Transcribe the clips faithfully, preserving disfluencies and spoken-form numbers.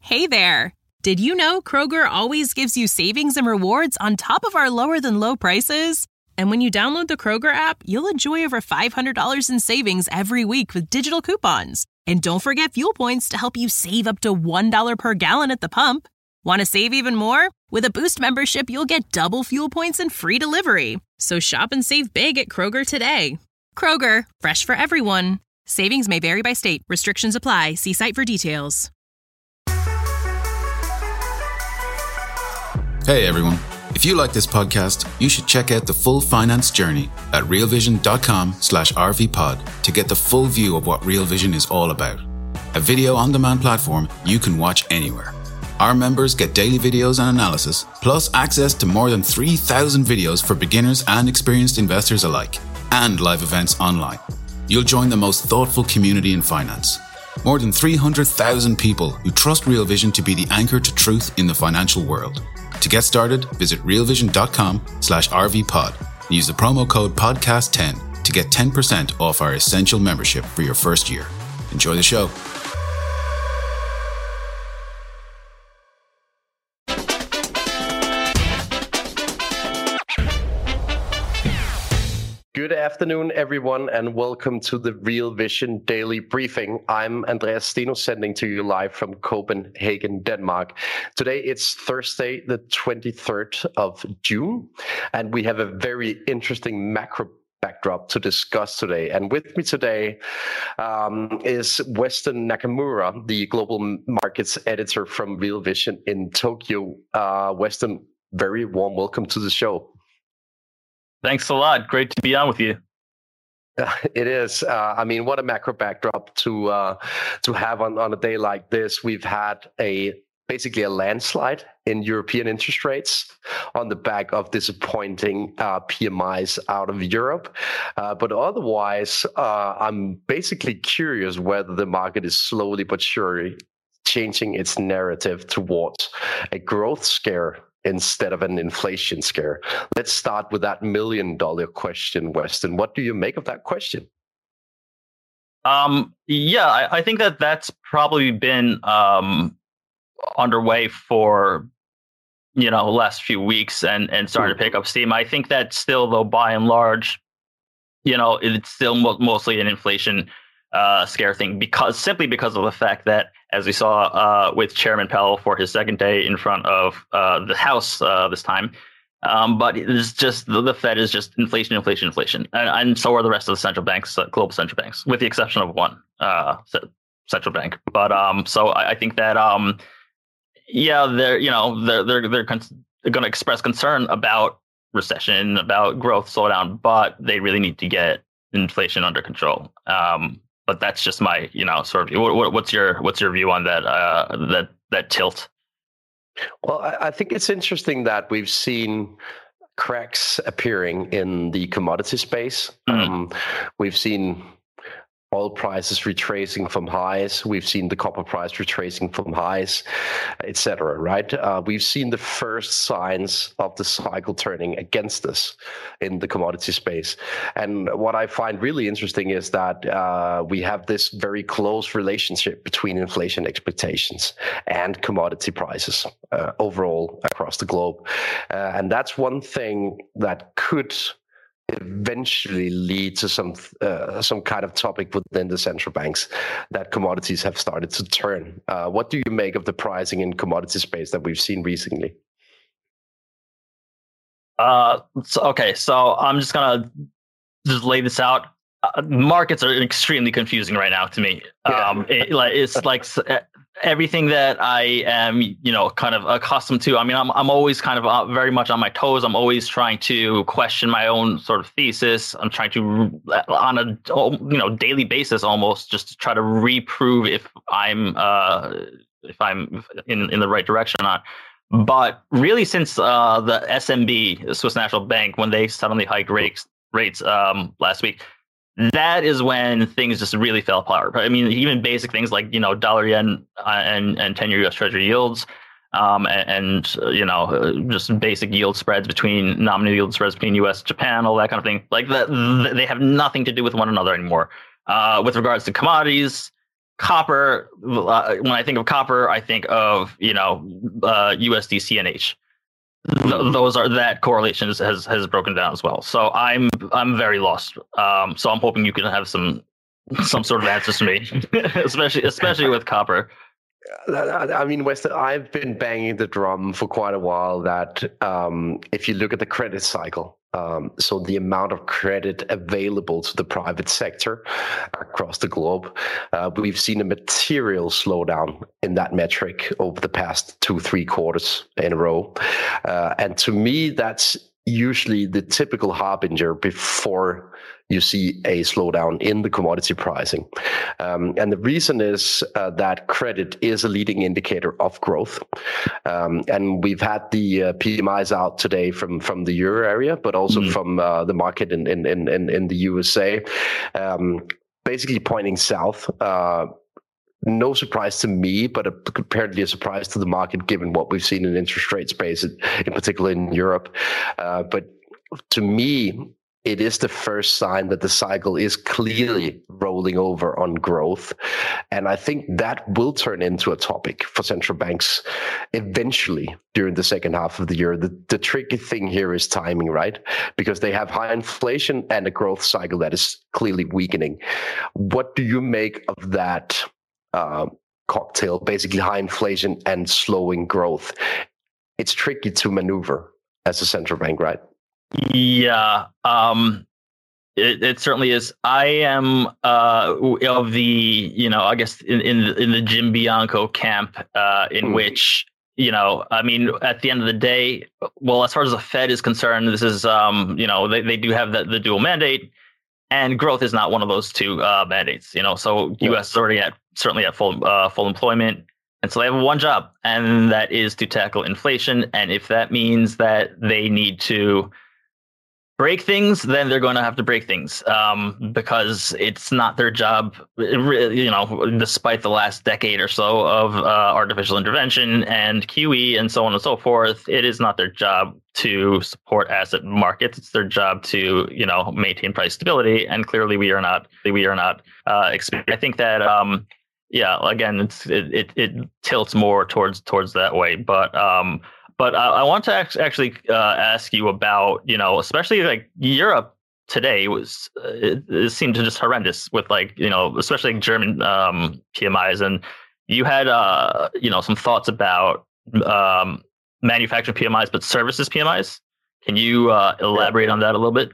Hey there! Did you know Kroger always gives you savings and rewards on top of our lower-than-low prices? And when you download the Kroger app, you'll enjoy over five hundred dollars in savings every week with digital coupons. And don't forget fuel points to help you save up to one dollar per gallon at the pump. Want to save even more? With a Boost membership, you'll get double fuel points and free delivery. So shop and save big at Kroger today. Kroger, fresh for everyone. Savings may vary by state. Restrictions apply. See site for details. Hey everyone, if you like this podcast, you should check out the full finance journey at realvision.com slash rvpod to get the full view of what Real Vision is all about. A video on-demand platform you can watch anywhere. Our members get daily videos and analysis, plus access to more than three thousand videos for beginners and experienced investors alike, and live events online. You'll join the most thoughtful community in finance. More than three hundred thousand people who trust Real Vision to be the anchor to truth in the financial world. To get started, visit realvision.com slash rvpod and use the promo code podcast ten to get ten percent off our essential membership for your first year. Enjoy the show. Good afternoon, everyone, and welcome to the Real Vision Daily Briefing. I'm Andreas Steno, sending to you live from Copenhagen, Denmark. Today, it's Thursday, the twenty-third of June, and we have a very interesting macro backdrop to discuss today. And with me today um, is Weston Nakamura, the global markets editor from Real Vision in Tokyo. Uh, Weston, very warm welcome to the show. Thanks a lot. Great to be on with you. Uh, it is. Uh, I mean, what a macro backdrop to uh, to have on, on a day like this. We've had a basically a landslide in European interest rates on the back of disappointing uh, P M Is out of Europe. Uh, but otherwise, uh, I'm basically curious whether the market is slowly but surely changing its narrative towards a growth scare instead of an inflation scare. Let's start with that million dollar question, Weston. What do you make of that question? Um, yeah, I, I think that that's probably been um, underway for, you know, the last few weeks and, and starting mm. to pick up steam. I think that still, though, by and large, you know, it's still mo- mostly an inflation uh, scare thing, because simply because of the fact that, as we saw uh, with Chairman Powell for his second day in front of uh, the House uh, this time. Um, but it's just the, the Fed is just inflation, inflation, inflation. And, and so are the rest of the central banks, uh, global central banks, with the exception of one uh, central bank. But um, so I, I think that, um, yeah, they're, you know, they're, they're, they're, con- they're going to express concern about recession, about growth slowdown, but they really need to get inflation under control. Um, But that's just my, you know, sort of. What, what's your what's your view on that uh, that that tilt? Well, I, I think it's interesting that we've seen cracks appearing in the commodity space. Mm-hmm. Um, we've seen oil prices retracing from highs. We've seen the copper price retracing from highs, et cetera. Right? Uh, we've seen the first signs of the cycle turning against us in the commodity space. And what I find really interesting is that uh, we have this very close relationship between inflation expectations and commodity prices uh, overall across the globe. Uh, and that's one thing that could eventually lead to some uh, some kind of topic within the central banks, that commodities have started to turn. Uh, what do you make of the pricing in commodity space that we've seen recently? Uh, so, okay, so I'm just gonna just lay this out. Uh, markets are extremely confusing right now to me. Yeah. Um, it, like it's like everything that I am, you know, kind of accustomed to. I mean, I'm I'm always kind of very much on my toes. I'm always trying to question my own sort of thesis. I'm trying to, on a you know daily basis, almost just to try to reprove if I'm uh, if I'm in in the right direction or not. But really, since uh, the S N B, the Swiss National Bank, when they suddenly hiked rates rates um, last week, that is when things just really fell apart. I mean, even basic things like, you know, dollar yen uh, and and ten-year U S Treasury yields, um, and, and uh, you know, uh, just basic yield spreads between nominal yield spreads between U S, Japan, all that kind of thing. Like that, they have nothing to do with one another anymore. Uh, with regards to commodities, copper, uh, when I think of copper, I think of, you know, uh, U S D C N H. Th- those are that correlation has has broken down as well. So I'm I'm very lost. Um, so I'm hoping you can have some some sort of answers to me, especially especially with copper. I mean, Weston, I've been banging the drum for quite a while that um, if you look at the credit cycle, um, so the amount of credit available to the private sector across the globe, uh, we've seen a material slowdown in that metric over the past two, three quarters in a row. Uh, and to me, that's usually the typical harbinger before you see a slowdown in the commodity pricing. Um, and the reason is uh, that credit is a leading indicator of growth. Um, and we've had the uh, P M Is out today from, from the Euro area, but also mm-hmm. from uh, the market in, in, in, in the U S A, um, basically pointing south. Uh, No surprise to me, but apparently a surprise to the market, given what we've seen in interest rate space, in particular in Europe. Uh, but to me, it is the first sign that the cycle is clearly rolling over on growth. And I think that will turn into a topic for central banks eventually during the second half of the year. The, the tricky thing here is timing, right? Because they have high inflation and a growth cycle that is clearly weakening. What do you make of that Uh, cocktail, basically high inflation and slowing growth? It's tricky to maneuver as a central bank, right? Yeah, um, it, it certainly is. I am uh, of the, you know, I guess in in the, in the Jim Bianco camp, uh, in mm. which, you know, I mean, at the end of the day, well, as far as the Fed is concerned, this is, um, you know, they, they do have the, the dual mandate. And growth is not one of those two uh, mandates, you know. So yeah. U S is already at certainly at full uh, full employment, and so they have one job, and that is to tackle inflation. And if that means that they need to break things, then they're going to have to break things, um, because it's not their job. You know, despite the last decade or so of uh, artificial intervention and Q E and so on and so forth, it is not their job to support asset markets. It's their job to, you know, maintain price stability. And clearly, we are not. We are not. Uh, I think that, um, yeah, again, it's it, it it tilts more towards towards that way, but. Um, But uh, I want to actually uh, ask you about, you know, especially like Europe today was, uh, it, it seemed to just horrendous with like, you know, especially like German um, P M Is. And you had, uh, you know, some thoughts about um, manufacturing P M Is, but services P M Is. Can you uh, elaborate on that a little bit?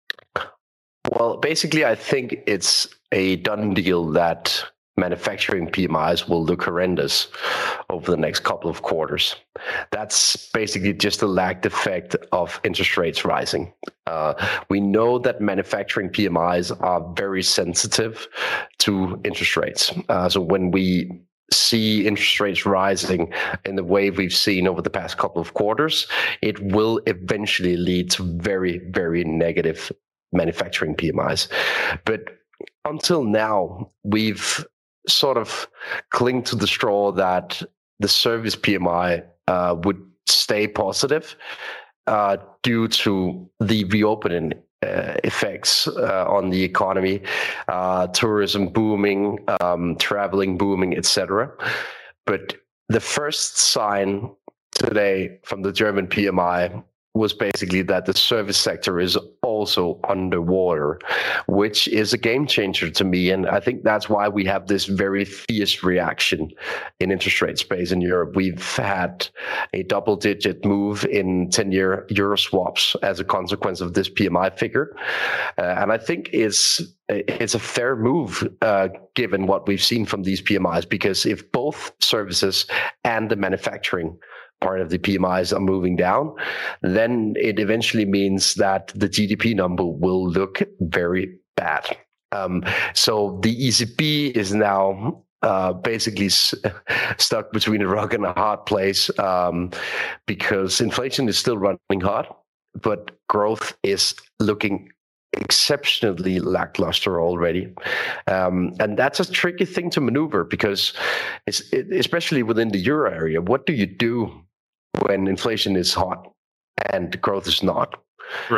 Well, basically, I think it's a done deal that manufacturing P M Is will look horrendous over the next couple of quarters. That's basically just a lagged effect of interest rates rising. Uh, we know that manufacturing P M Is are very sensitive to interest rates. Uh, so when we see interest rates rising in the way we've seen over the past couple of quarters, it will eventually lead to very, very negative manufacturing P M Is. But until now, we've sort of cling to the straw that the service P M I uh, would stay positive uh, due to the reopening uh, effects uh, on the economy, uh, tourism booming, um, traveling booming, et cetera. But the first sign today from the German P M I was basically that the service sector is also underwater, which is a game changer to me. And I think that's why we have this very fierce reaction in interest rate space in Europe. We've had a double digit move in ten-year Euro swaps as a consequence of this P M I figure. Uh, and I think it's, it's a fair move uh, given what we've seen from these P M Is, because if both services and the manufacturing part of the P M Is are moving down, then it eventually means that the G D P number will look very bad. Um, so the E C B is now uh, basically s- stuck between a rock and a hard place, um, because inflation is still running hot, but growth is looking exceptionally lackluster already. Um, and that's a tricky thing to maneuver, because it's, it, especially within the euro area, what do you do when inflation is hot and growth is not? Right.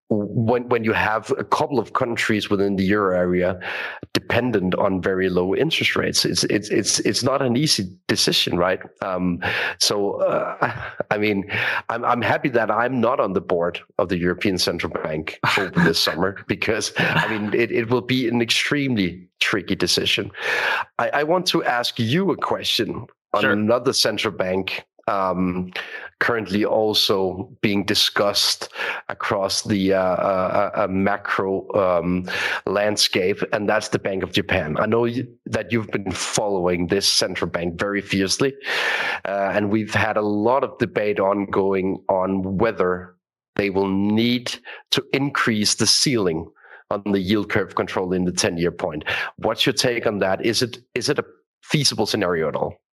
when when you have a couple of countries within the euro area dependent on very low interest rates, it's it's it's it's not an easy decision, right? Um, so uh, I mean, I'm I'm happy that I'm not on the board of the European Central Bank over this summer, because I mean it, it will be an extremely tricky decision. I, I want to ask you a question on Sure. another central bank um, currently also being discussed across the uh, uh, uh, macro um, landscape, and that's the Bank of Japan. I know you, that you've been following this central bank very fiercely, uh, and we've had a lot of debate ongoing on whether they will need to increase the ceiling on the yield curve control in the ten-year point. What's your take on that? Is it is it a feasible scenario at all?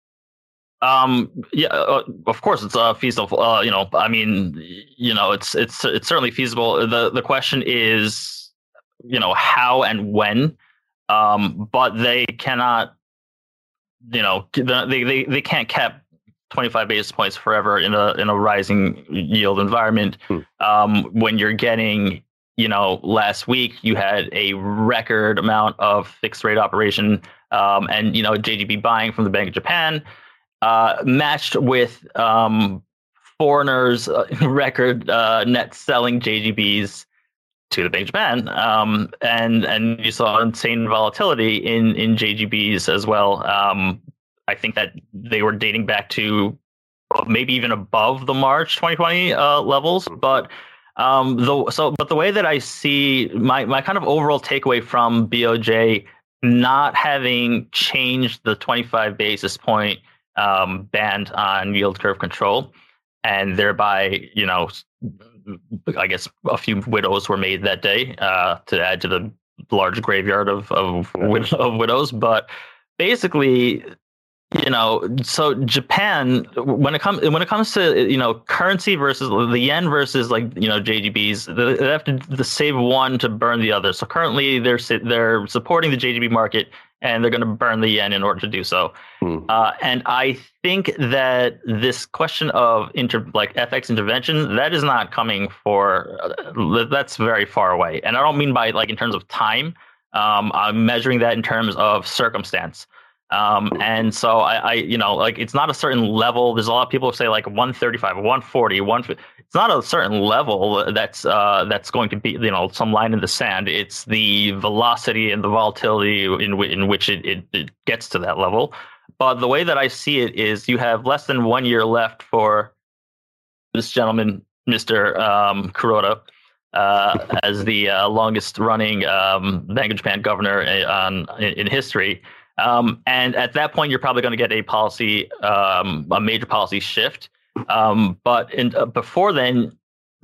Um, yeah, uh, of course it's uh, feasible. Uh, you know, I mean, you know, it's it's it's certainly feasible. The the question is, you know, how and when. Um, but they cannot, you know, they they they can't cap twenty-five basis points forever in a in a rising yield environment. Hmm. Um, when you're getting, you know, last week you had a record amount of fixed rate operation, um, and you know, J G B buying from the Bank of Japan. Uh, matched with um, foreigners' uh, record uh, net selling J G Bs to the Bank of Japan, um, and and you saw insane volatility in in J G Bs as well. Um, I think that they were dating back to maybe even above the March twenty twenty uh, levels, but. Um, the, so, but the way that I see my my kind of overall takeaway from B O J not having changed the twenty-five basis point um, band on yield curve control, and thereby, you know, I guess a few widows were made that day uh, to add to the large graveyard of of, wid- of widows. But basically, you know, so Japan, when it comes when it comes to, you know, currency versus the yen versus, like, you know, J G Bs, they have to, to save one to burn the other. So currently they're they're supporting the J G B market, and they're going to burn the yen in order to do so. Hmm. Uh, and I think that this question of inter, like F X intervention, that is not coming for, uh, that's very far away. And I don't mean by like in terms of time. Um, I'm measuring that in terms of circumstance. Um, and so I, I, you know, like it's not a certain level. There's a lot of people who say like one thirty-five, one forty, one fifty. It's not a certain level that's uh, that's going to be, you know, some line in the sand. It's the velocity and the volatility in, w- in which it, it, it gets to that level. But the way that I see it is you have less than one year left for this gentleman, Mister Um, Kuroda, uh, as the uh, longest running um, Bank of Japan governor on, in, in history. Um, and at that point, you're probably going to get a policy, um, a major policy shift. Um, but in, uh, before then,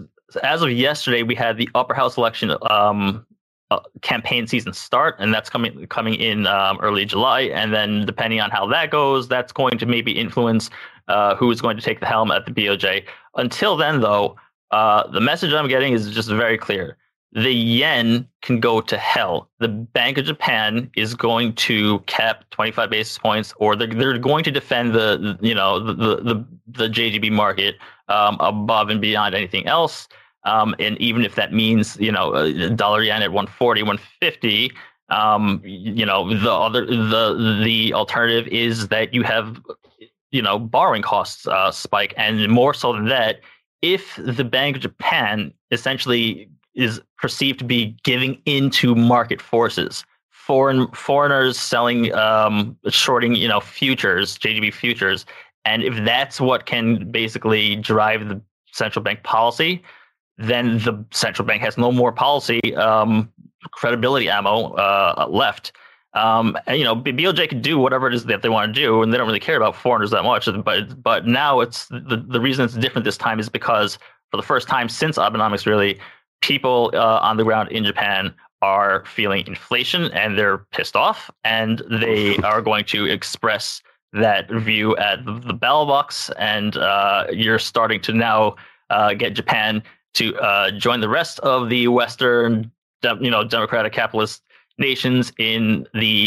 as of yesterday, we had the upper house election um, uh, campaign season start, and that's coming coming in um, early July. And then depending on how that goes, that's going to maybe influence uh, who is going to take the helm at the B O J. Until then, though, uh, the message I'm getting is just very clear. The yen can go to hell. The Bank of Japan is going to cap twenty-five basis points, or they're, they're going to defend the, you know, the the, the J G B market um, above and beyond anything else. Um, and even if that means, you know, dollar yen at one forty, one fifty, um, you know, the other the the alternative is that you have, you know, borrowing costs uh, spike, and more so than that, if the Bank of Japan essentially is perceived to be giving into market forces, foreign foreigners selling, um, shorting, you know, futures, J G B futures, and if that's what can basically drive the central bank policy, then the central bank has no more policy um, credibility ammo uh, left. Um, and, you know, B O J can do whatever it is that they want to do, and they don't really care about foreigners that much. But but now it's the the reason it's different this time is because for the first time since Abenomics, really, people uh, on the ground in Japan are feeling inflation, and they're pissed off, and they are going to express that view at the ballot box. And uh, you're starting to now uh, get Japan to uh, join the rest of the Western, you know, democratic capitalist nations in the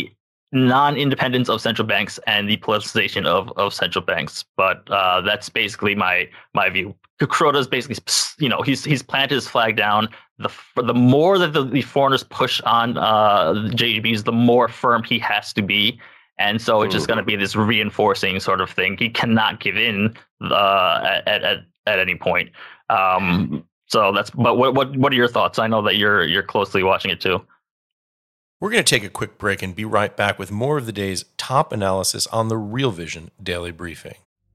non-independence of central banks and the politicization of, of central banks. But uh, that's basically my my view. Kuroda is basically, you know, he's he's planted his flag down. The the more that the, the foreigners push on uh, the J G Bs, the more firm he has to be. And so it's just going to be this reinforcing sort of thing. He cannot give in uh, at, at at any point. Um, so that's. But what what what are your thoughts? I know that you're you're closely watching it too. We're going to take a quick break and be right back with more of the day's top analysis on the Real Vision Daily Briefing.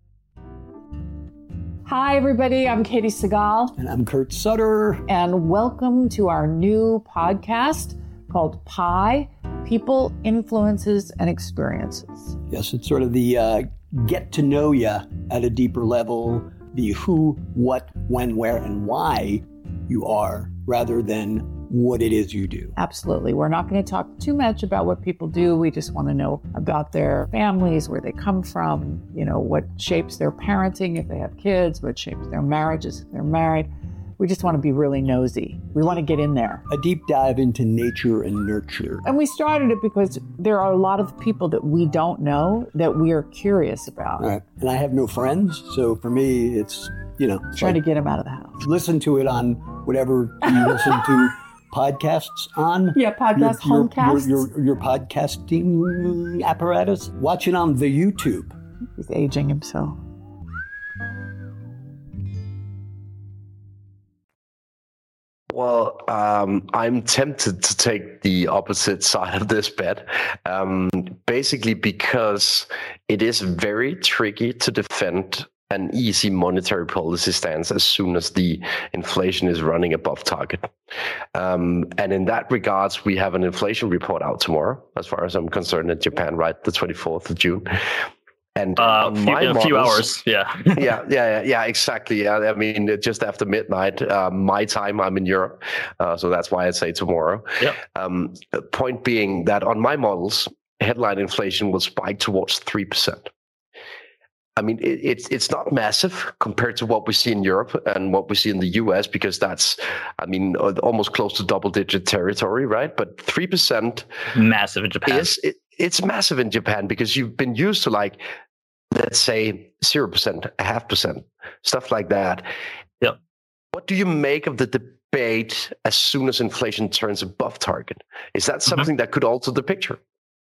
Hi, everybody. I'm Katie Segal. And I'm Kurt Sutter. And welcome to our new podcast called Pi, People, Influences, and Experiences. Yes, it's sort of the uh, get to know you at a deeper level, the who, what, when, where, and why you are, rather than what it is you do. Absolutely. We're not going to talk too much about what people do. We just want to know about their families, where they come from, you know, what shapes their parenting if they have kids, what shapes their marriages if they're married. We just want to be really nosy. We want to get in there. A deep dive into nature and nurture. And we started it because there are a lot of people that we don't know that we are curious about. All right. And I have no friends, so for me, it's, you know. Trying like, to get them out of the house. Listen to it on whatever you listen to podcasts on. Yeah, podcast, your, homecasts. Your, your, your podcasting apparatus. Watch it on the YouTube. He's aging himself. Well, um, I'm tempted to take the opposite side of this bet, um, basically because it is very tricky to defend an easy monetary policy stance as soon as the inflation is running above target. Um, and in that regards, we have an inflation report out tomorrow, as far as I'm concerned, in Japan, right? The twenty-fourth of June. And uh, few, in a models, few hours, yeah. yeah, yeah, yeah, exactly. Yeah, I mean, just after midnight, uh, my time, I'm in Europe. Uh, so that's why I say tomorrow. Yep. Um, point being that on my models, headline inflation will spike towards three percent. I mean, it, it's it's not massive compared to what we see in Europe and what we see in the U S, because that's, I mean, almost close to double-digit territory, right? But three percent massive in Japan. Is, it, it's massive in Japan because you've been used to, like, let's say zero percent, a half percent, stuff like that. Yep. What do you make of the debate as soon as inflation turns above target? Is that something mm-hmm. that could alter the picture?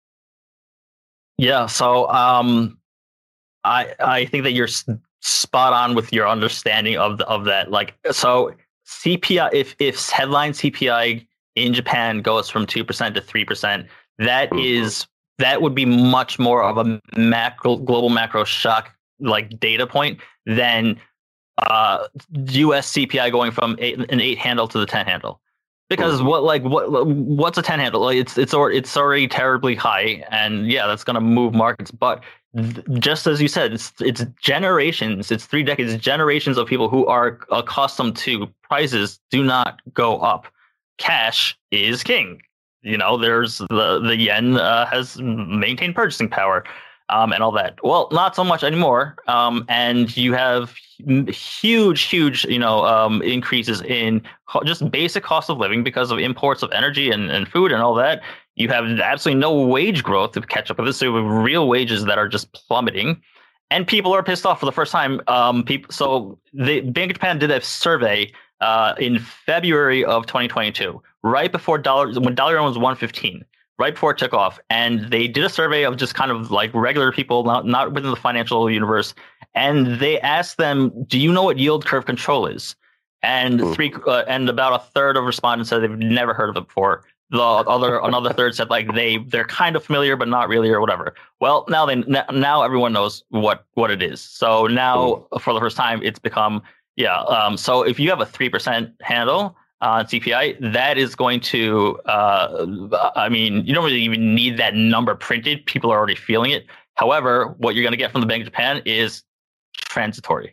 Yeah. So um, I I think that you're spot on with your understanding of the, of that. Like, so C P I, if if headline C P I in Japan goes from two percent to three percent, that mm-hmm. is. That would be much more of a macro, global macro shock like data point than uh, U S C P I going from eight, an eight handle to the ten handle. Because what like what what's a ten handle? Like it's it's already, it's already terribly high, and yeah, that's going to move markets. But th- just as you said, it's it's generations, it's three decades, generations of people who are accustomed to prices do not go up. Cash is king. You know, there's the the yen uh, has maintained purchasing power um, and all that. Well, not so much anymore. Um, and you have huge, huge, you know, um, increases in co- just basic cost of living because of imports of energy and, and food and all that. You have absolutely no wage growth to catch up with this. So you have real wages that are just plummeting. And people are pissed off for the first time. Um, people, so the Bank of Japan did a survey uh, in February of twenty twenty-two, right before dollar when dollar yen was one fifteen, right before it took off, and they did a survey of just kind of like regular people, not not within the financial universe, and they asked them, "Do you know what yield curve control is?" And Ooh. three uh, and about a third of respondents said they've never heard of it before. The other another third said like they they're kind of familiar but not really or whatever. Well, now they now everyone knows what what it is. So now Ooh. for the first time it's become yeah. Um, so if you have a three percent handle on C P I, that is going to uh, I mean you don't really even need that number printed. People are already feeling it. However, what you're going to get from the Bank of Japan is transitory.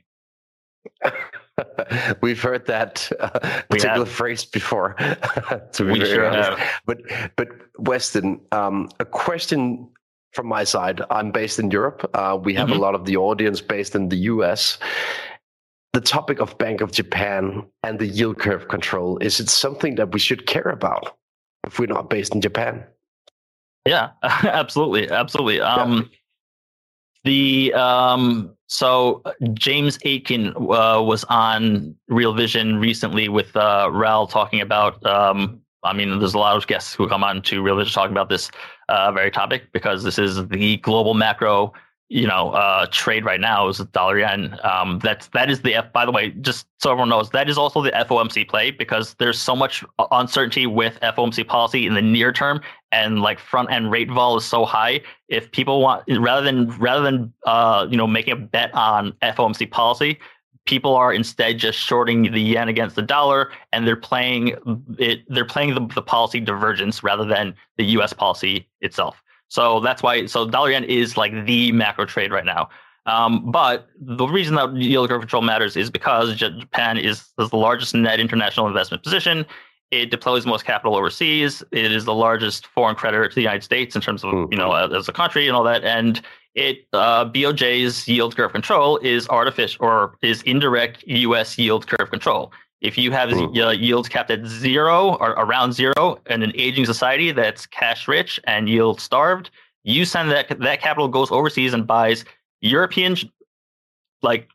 We've heard that uh, particular phrase before. to be we very sure honest. have. But but Weston, um, a question from my side. I'm based in Europe. Uh, we have mm-hmm. a lot of the audience based in the U S. The topic of Bank of Japan and the yield curve control, is it something that we should care about if we're not based in Japan? Yeah, absolutely, absolutely. Um, yeah. The um, so James Aitken uh, was on Real Vision recently with uh, Raoul talking about. Um, I mean, there's a lot of guests who come on to Real Vision talking about this uh, very topic because this is the global macro, you know, uh, trade right now is dollar yen. Um, that's that is the F. By the way, just so everyone knows, that is also the F O M C play because there's so much uncertainty with F O M C policy in the near term, and like front end rate vol is so high. If people want, rather than rather than uh, you know making a bet on F O M C policy, people are instead just shorting the yen against the dollar, and they're playing it. They're playing the, the policy divergence rather than the U S policy itself. So that's why. So dollar yen is like the macro trade right now. Um, but the reason that yield curve control matters is because Japan is, is the largest net international investment position. It deploys most capital overseas. It is the largest foreign creditor to the United States in terms of, you know, as a country and all that. And it uh, B O J's yield curve control is artificial or is indirect U S yield curve control. If you have uh, yields capped at zero or around zero in an aging society that's cash rich and yield starved, you send that that capital goes overseas and buys European like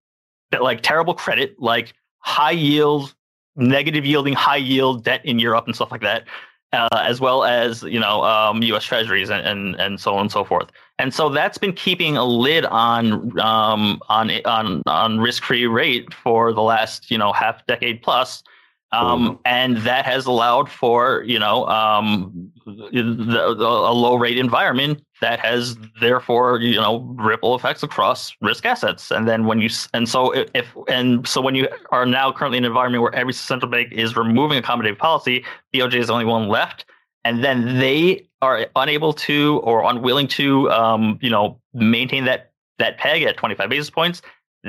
like terrible credit, like high yield, negative yielding, high yield debt in Europe and stuff like that, uh, as well as you know um, U S treasuries and, and and so on and so forth. And so that's been keeping a lid on um, on on on risk-free rate for the last you know half decade plus, um, mm. and that has allowed for you know um, the, the, a low rate environment that has therefore you know ripple effects across risk assets. And then when you and so if and so when you are now currently in an environment where every central bank is removing accommodative policy, B O J is the only one left. And then they are unable to or unwilling to, um, you know, maintain that that peg at twenty-five basis points.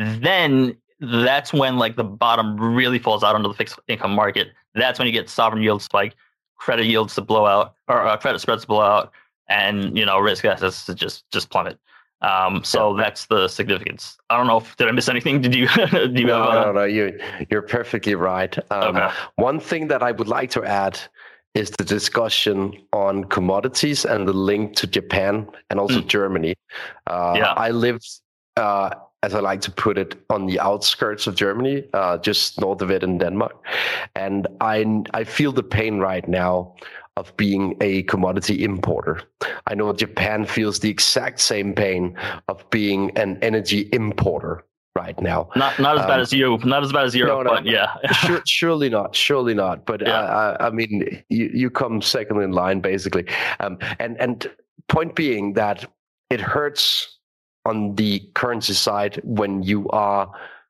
Then that's when like the bottom really falls out under the fixed income market. That's when you get sovereign yields spike, credit yields to blow out, or uh, credit spreads to blow out, and you know risk assets to just just plummet. Um, so yeah. That's the significance. I don't know if did I miss anything? Did you? do you no, have a... no, no. You you're perfectly right. Um, okay. One thing that I would like to add is the discussion on commodities and the link to Japan and also mm. Germany. Uh, yeah. I lived, uh, as I like to put it, on the outskirts of Germany, uh, just north of it in Denmark. And I, I feel the pain right now of being a commodity importer. I know Japan feels the exact same pain of being an energy importer right now. Not not as um, bad as you, not as bad as Europe, no, no, but yeah. sure, surely not, surely not. But yeah. uh, I, I mean, you, you come second in line, basically. Um, and, and point being that it hurts on the currency side when you are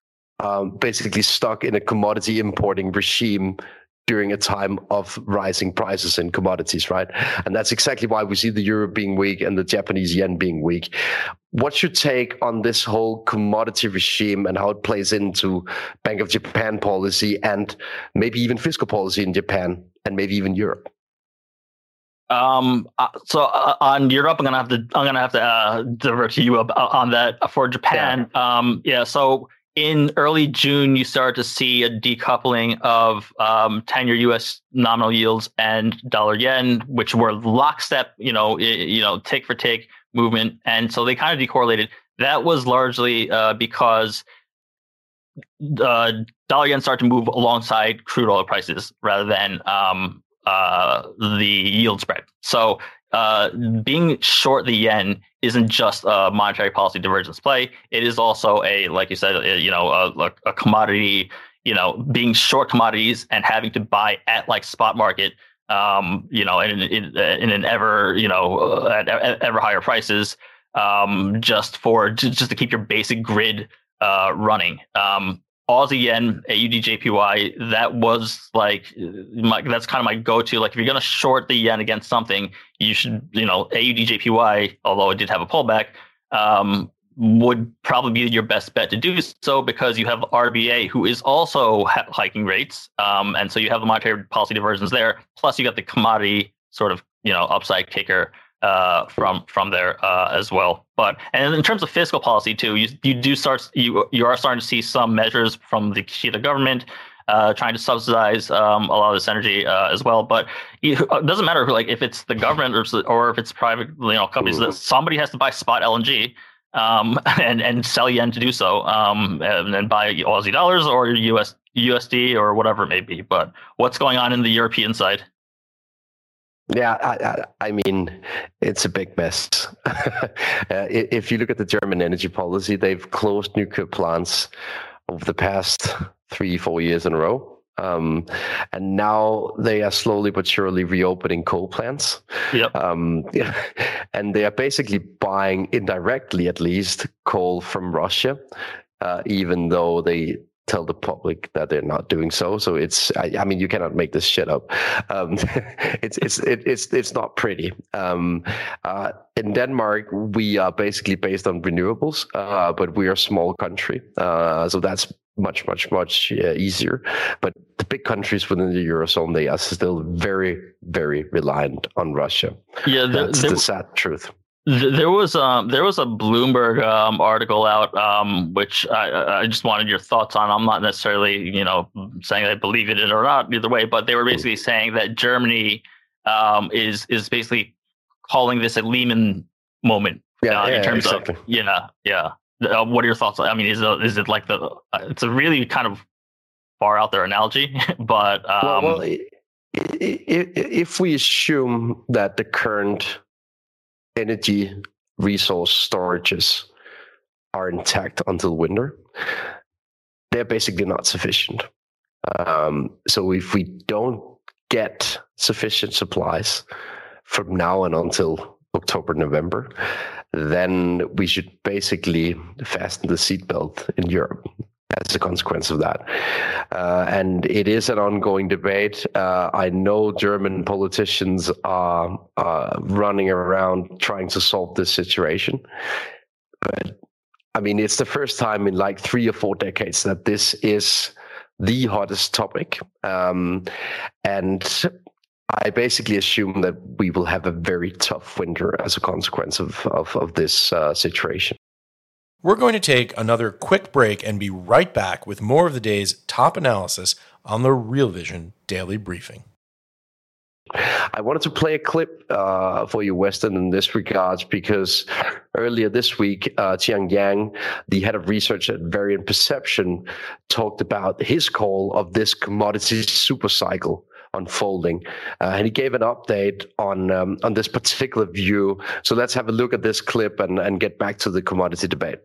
um, basically stuck in a commodity importing regime during a time of rising prices in commodities, right? And that's exactly why we see the euro being weak and the Japanese yen being weak. What's your take on this whole commodity regime and how it plays into Bank of Japan policy and maybe even fiscal policy in Japan and maybe even Europe? Um, uh, so uh, on Europe, I'm gonna have to I'm gonna have to uh, divert to you uh, on that. For Japan, yeah. Um, yeah. So in early June, you start to see a decoupling of um, ten-year U S nominal yields and dollar yen, which were lockstep, you know, you know, tick for tick movement, and so they kind of decorrelated. That was largely uh, because uh, dollar yen started to move alongside crude oil prices rather than um, uh, the yield spread. So uh, being short the yen isn't just a monetary policy divergence play. It is also a, like you said, a, you know, a, a commodity, you know, being short commodities and having to buy at like spot market, um, you know, in, in, in an ever, you know, at, at ever higher prices, um, just for, just to keep your basic grid uh, running. Um, Aussie yen, A U D J P Y, that was like, my, that's kind of my go-to. Like if you're going to short the yen against something, you should, you know, A U D J P Y, although it did have a pullback, um, would probably be your best bet to do so because you have R B A who is also ha- hiking rates. Um, and so you have the monetary policy diversions there. Plus you got the commodity sort of, you know, upside kicker Uh, from from there uh, as well, but and in terms of fiscal policy too, you you do start you you are starting to see some measures from the Kishida government uh, trying to subsidize um, a lot of this energy uh, as well. But it doesn't matter, like if it's the government or, or if it's private, you know, companies. That somebody has to buy spot L N G um, and and sell yen to do so, um, and then buy Aussie dollars or U S U S D or whatever it may be. But what's going on in the European side? Yeah, I, I, I mean, it's a big mess. uh, if you look at the German energy policy, they've closed nuclear plants over the past three, four years in a row. Um, and now they are slowly but surely reopening coal plants. Yep. Um, and they are basically buying, indirectly at least, coal from Russia, uh, even though they tell the public that they're not doing so. So it's, I, I mean, you cannot make this shit up. Um, it's it's it, it's it's not pretty. Um, uh, in Denmark, we are basically based on renewables, uh, but we are a small country, uh, so that's much much much uh, easier. But the big countries within the Eurozone, they are still very very reliant on Russia. Yeah, the, that's the, the sad truth. There was um there was a Bloomberg um, article out um which I I just wanted your thoughts on. I'm not necessarily you know saying I believe in it or not either way, but they were basically saying that Germany um is is basically calling this a Lehman moment. Yeah, uh, yeah in terms exactly. of yeah yeah. Uh, what are your thoughts? I mean, is it, is it like the? Uh, it's a really kind of far out there analogy, but um, well, well, if we assume that the current energy resource storages are intact until winter, they're basically not sufficient. Um, so if we don't get sufficient supplies from now and until October, November, then we should basically fasten the seatbelt in Europe as a consequence of that. Uh, and it is an ongoing debate. Uh, I know German politicians are uh, running around trying to solve this situation. But I mean, it's the first time in like three or four decades that this is the hottest topic. Um, and I basically assume that we will have a very tough winter as a consequence of, of, of this uh, situation. We're going to take another quick break and be right back with more of the day's top analysis on the Real Vision Daily Briefing. I wanted to play a clip uh, for you, Weston, in this regards, because earlier this week, uh, Jiang Yang, the head of research at Variant Perception, talked about his call of this commodity super cycle unfolding, uh, and he gave an update on um, on this particular view. So let's have a look at this clip and, and get back to the commodity debate.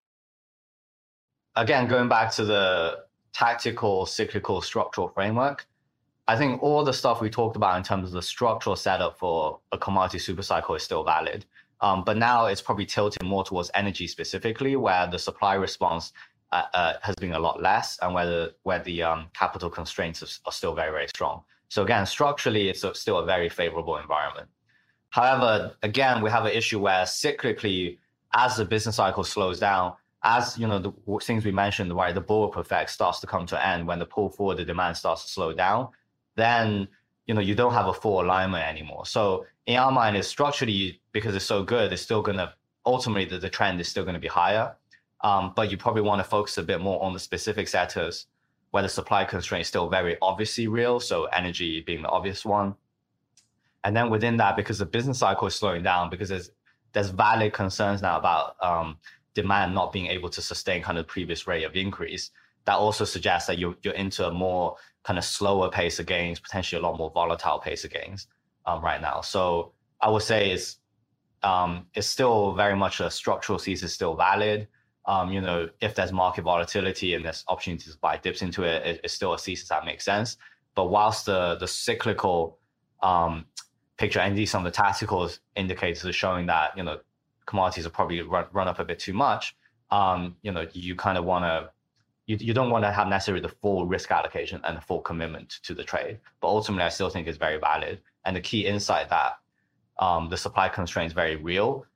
Again, going back to the tactical, cyclical, structural framework, I think all the stuff we talked about in terms of the structural setup for a commodity supercycle is still valid. Um, but now it's probably tilted more towards energy specifically, where the supply response uh, uh, has been a lot less, and where the, where the um, capital constraints are, are still very, very strong. So again, structurally, it's a, still a very favorable environment. However, again, we have an issue where cyclically, as the business cycle slows down, as you know, the things we mentioned, right, the bullwhip effect starts to come to an end when the pull forward, the demand starts to slow down, then you know you don't have a full alignment anymore. So in our mind, it's structurally, because it's so good, it's still going to ultimately the, the trend is still going to be higher. Um, but you probably want to focus a bit more on the specific sectors where the supply constraint is still very obviously real. So energy being the obvious one. And then within that, because the business cycle is slowing down, because there's there's valid concerns now about um, demand not being able to sustain kind of the previous rate of increase, that also suggests that you're, you're into a more kind of slower pace of gains, potentially a lot more volatile pace of gains um, right now. So I would say it's, um, it's still very much a structural thesis, still valid. Um, you know, if there's market volatility and there's opportunities to buy dips into it, it, it's still a thesis that makes sense. But whilst the the cyclical um, picture and indeed some of the tactical indicators are showing that, you know, commodities are probably run, run up a bit too much, um, you know, you kind of want to, you, you don't want to have necessarily the full risk allocation and the full commitment to the trade. But ultimately, I still think it's very valid. And the key insight that um, the supply constraint is very real.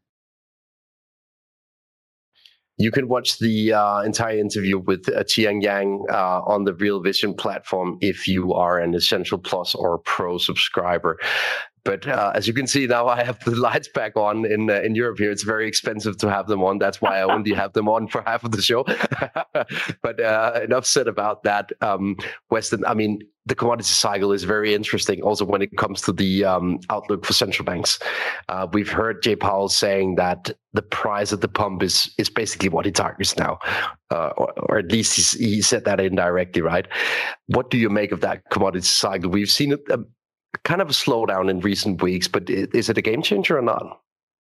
You can watch the uh, entire interview with uh, Jiang Yang uh, on the Real Vision platform if you are an Essential Plus or Pro subscriber. but uh, as you can see now, I have the lights back on in uh, in Europe here. It's very expensive to have them on. That's why I only have them on for half of the show. But uh, enough said about that. Um, Weston, I mean, the commodity cycle is very interesting also when it comes to the um, outlook for central banks. Uh, we've heard Jay Powell saying that the price at the pump is is basically what he targets now, uh, or, or at least he's, he said that indirectly, right? What do you make of that commodity cycle? We've seen it, a, kind of a slowdown in recent weeks, but is it a game changer or not?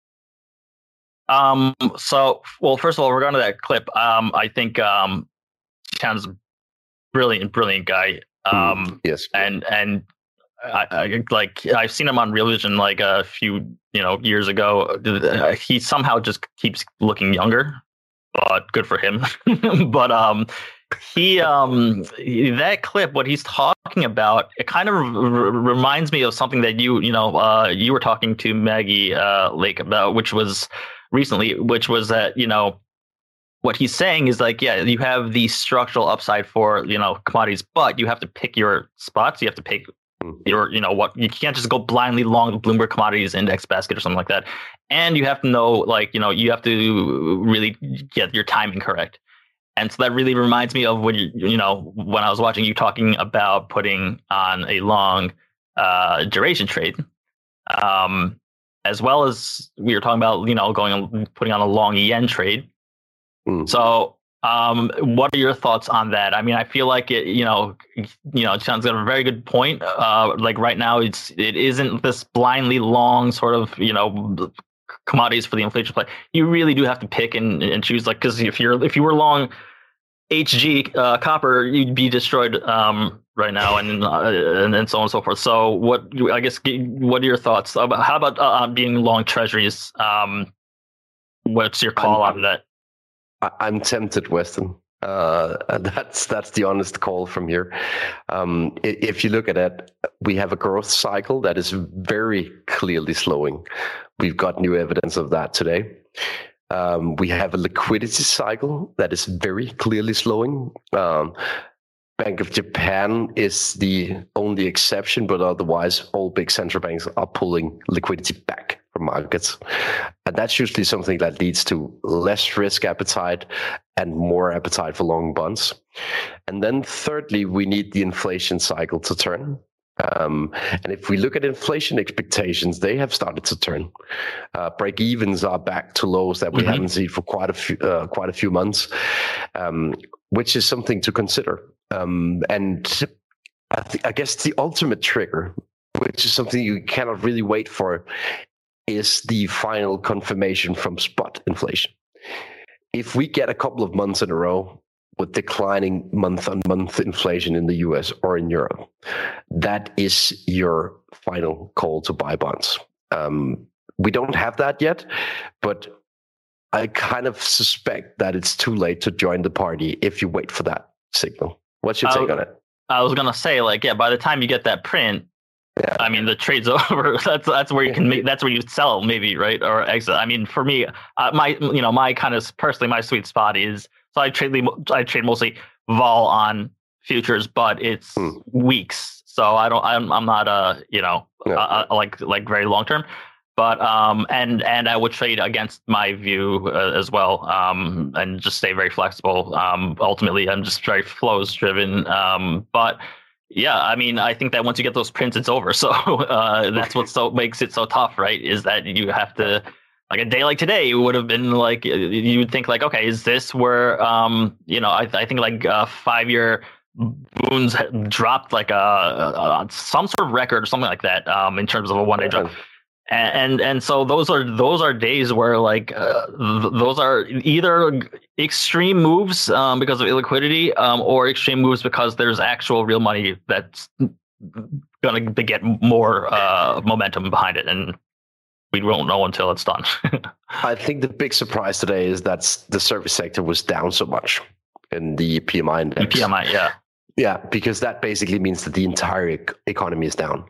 Um. So, well, first of all, regarding that clip, um, I think um, Chan's a brilliant, brilliant guy. Um, mm, yes, and and I, I like I've seen him on Real Vision like a few you know years ago. He somehow just keeps looking younger, but good for him. But um, he um that clip, what he's talking about, it kind of r- reminds me of something that you you know uh you were talking to Maggie uh Lake about, which was recently, which was that you know. What he's saying is like, yeah, you have the structural upside for, you know, commodities, but you have to pick your spots. You have to pick your, you know, what you can't just go blindly long the Bloomberg Commodities Index basket or something like that. And you have to know, like, you know, you have to really get your timing correct. And so that really reminds me of when you, you know, when I was watching you talking about putting on a long uh, duration trade, um, as well as we were talking about, you know, going and putting on a long yen trade. Mm. So, um, what are your thoughts on that? I mean, I feel like it, you know, you know, Chan's got a very good point. Uh, like right now, it's it isn't this blindly long sort of, you know, commodities for the inflation play. You really do have to pick and, and choose. Like, because if you're if you were long H G uh, copper, you'd be destroyed um, right now, and, uh, and and so on and so forth. So, what I guess, what are your thoughts about how about uh, being long treasuries? Um, what's your call I'm, on that? I'm tempted, Weston. Uh, that's that's the honest call from here. Um, if you look at it, we have a growth cycle that is very clearly slowing. We've got new evidence of that today. Um, we have a liquidity cycle that is very clearly slowing. Um, Bank of Japan is the only exception, but otherwise all big central banks are pulling liquidity back from markets. And that's usually something that leads to less risk appetite and more appetite for long bonds. And then thirdly, we need the inflation cycle to turn. Um, and if we look at inflation expectations, they have started to turn. Uh, break-evens are back to lows that we mm-hmm. haven't seen for quite a few, uh, quite a few months, um, which is something to consider. Um, and I, th- I guess the ultimate trigger, which is something you cannot really wait for, is the final confirmation from spot inflation. If we get a couple of months in a row with declining month-on-month inflation in the U S or in Europe, that is your final call to buy bonds. Um, we don't have that yet, but I kind of suspect that it's too late to join the party if you wait for that signal. What's your take I, on it? I was going to say, like, yeah, by the time you get that print, yeah. I mean, the trade's over. That's that's where you can make. That's where you sell, maybe, right, or exit. I mean, for me, uh, my you know, my kind of personally, my sweet spot is so I trade. I trade mostly vol on futures, but it's hmm. weeks. So I don't. I'm, I'm not a you know yeah. uh, like like very long term. But um and and I would trade against my view uh, as well, um and just stay very flexible. Um, ultimately, I'm just very flows driven. Um, but. Yeah, I mean, I think that once you get those prints, it's over. So uh, that's what so makes it so tough, right? Is that you have to, like a day like today would have been like, you would think like, okay, is this where, um, you know, I, I think like uh, five-year boons dropped like a, a some sort of record or something like that um, in terms of a one-day drop. And, and and so those are those are days where like uh, th- those are either extreme moves um, because of illiquidity um, or extreme moves because there's actual real money that's going to get more uh, momentum behind it, and we won't know until it's done. I think the big surprise today is that the service sector was down so much in the P M I index. The P M I, yeah, yeah, because that basically means that the entire e- economy is down.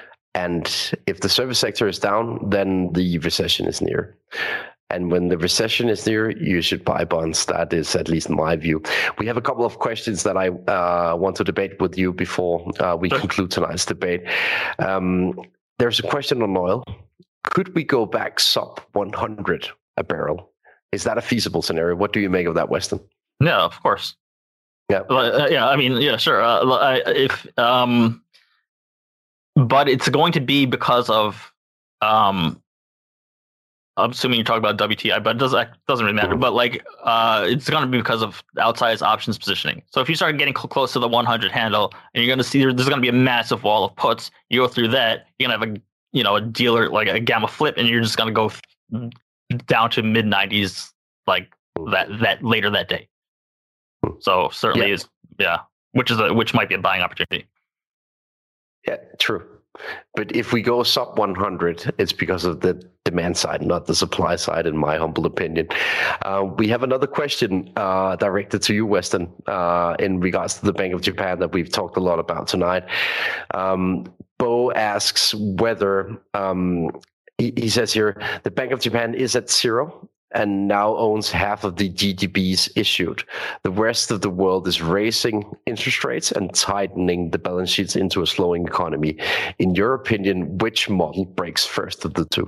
And if the service sector is down, then the recession is near. And when the recession is near, you should buy bonds. That is at least my view. We have a couple of questions that I uh, want to debate with you before uh, we sure. conclude tonight's debate. Um, there's a question on oil. Could we go back sub one hundred a barrel? Is that a feasible scenario? What do you make of that, Weston? Yeah, of course. Yeah, uh, yeah. I mean, yeah, sure. Uh, if um, but it's going to be because of um. I'm assuming you're talking about W T I, but it doesn't doesn't really matter. But like, uh, it's going to be because of outsized options positioning. So if you start getting cl- close to the one hundred handle, and you're going to see there, there's going to be a massive wall of puts. You go through that, you're going to have a you know a dealer like a gamma flip, and you're just going to go f- down to mid nineties like that that later that day. So certainly yeah. is yeah, which is a which might be a buying opportunity. Yeah, true. But if we go sub one hundred, it's because of the demand side, not the supply side, in my humble opinion. Uh, we have another question uh, directed to you, Weston, uh, in regards to the Bank of Japan that we've talked a lot about tonight. Um, Bo asks whether, um, he, he says here, the Bank of Japan is at zero and now owns half of the G D Bs issued. The rest of the world is raising interest rates and tightening the balance sheets into a slowing economy. In your opinion, which model breaks first of the two?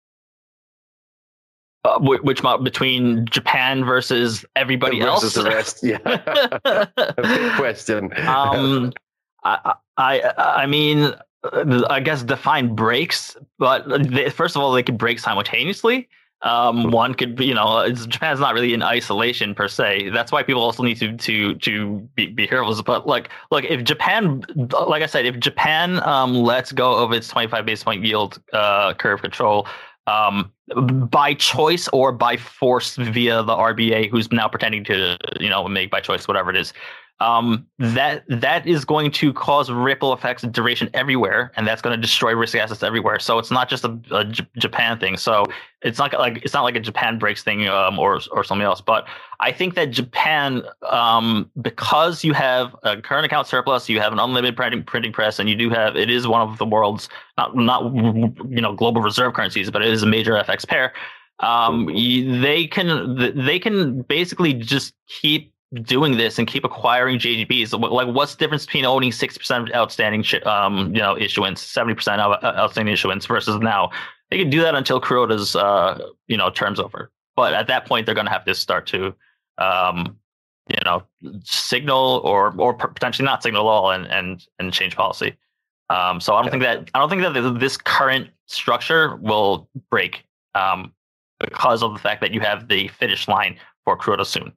Uh, which model between Japan versus everybody versus else? The rest, yeah. A big question. um, I, I, I mean, I guess define breaks, but they, first of all, they could break simultaneously. Um, one could be, you know, it's, Japan's not really in isolation per se. That's why people also need to to to be, be careful. But like, look, if Japan, like I said, if Japan um, lets go of its twenty-five basis point yield uh, curve control um, by choice or by force via the R B A, who's now pretending to, you know, make by choice whatever it is. Um, that that is going to cause ripple effects of duration everywhere, and that's going to destroy risk assets everywhere. So it's not just a, a J- Japan thing. So it's not like it's not like a Japan breaks thing um, or or something else. But I think that Japan, um, because you have a current account surplus, you have an unlimited printing printing press, and you do have it is one of the world's not not you know global reserve currencies, but it is a major F X pair. Um, they can they can basically just keep doing this and keep acquiring J G Bs. Like, what's the difference between owning sixty percent of outstanding, um, you know, issuance, seventy percent of outstanding issuance versus now? They can do that until Kuroda's, uh, you know, term's over. But at that point, they're going to have to start to, um, you know, signal or or potentially not signal at all and and and change policy. Um, so I don't yeah. think that I don't think that this current structure will break um, because of the fact that you have the finish line for Kuroda soon.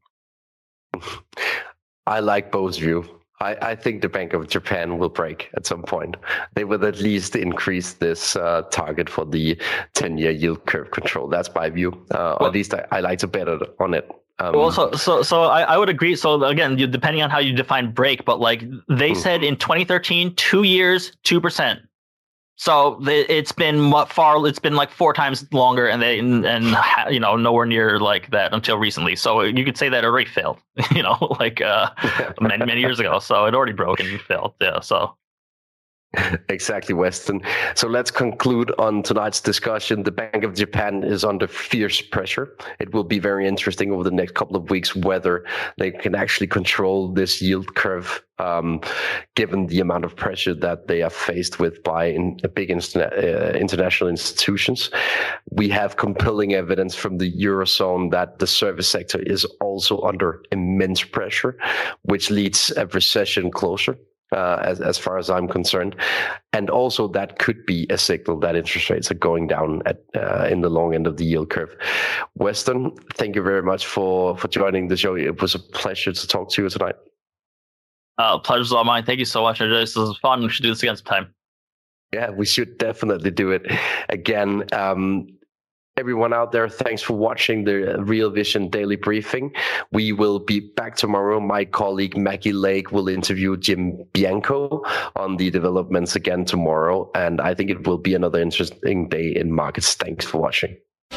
I like Bo's view. I, I think the Bank of Japan will break at some point. They will at least increase this uh, target for the ten-year yield curve control. That's my view. Uh, well, at least I, I like to bet on it. Um, well, so so so I, I would agree. So again, you, depending on how you define break, but like they hmm. said in twenty thirteen, two years, two percent. So it's been what far? It's been like four times longer, and they and, and you know nowhere near like that until recently. So you could say that it already failed, you know, like uh, many many years ago. So it already broke and failed. Yeah. So. Exactly, Weston. So let's conclude on tonight's discussion. The Bank of Japan is under fierce pressure. It will be very interesting over the next couple of weeks whether they can actually control this yield curve, um, given the amount of pressure that they are faced with by in, big interna- uh, international institutions. We have compelling evidence from the Eurozone that the service sector is also under immense pressure, which leads a recession closer. Uh, as as far as I'm concerned, and also that could be a signal that interest rates are going down at uh, in the long end of the yield curve. Weston, thank you very much for for joining the show. It was a pleasure to talk to you tonight. Uh, pleasure's all mine. Thank you so much. This was fun. We should do this again sometime. Yeah, we should definitely do it again. Um, Everyone out there, thanks for watching the Real Vision Daily Briefing. We will be back tomorrow. My colleague Maggie Lake will interview Jim Bianco on the developments again tomorrow. And I think it will be another interesting day in markets. Thanks for watching.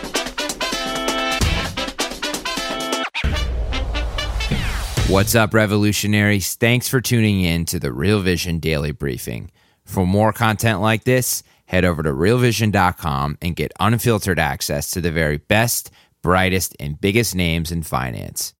What's up, revolutionaries? Thanks for tuning in to the Real Vision Daily Briefing. For more content like this, head over to real vision dot com and get unfiltered access to the very best, brightest, and biggest names in finance.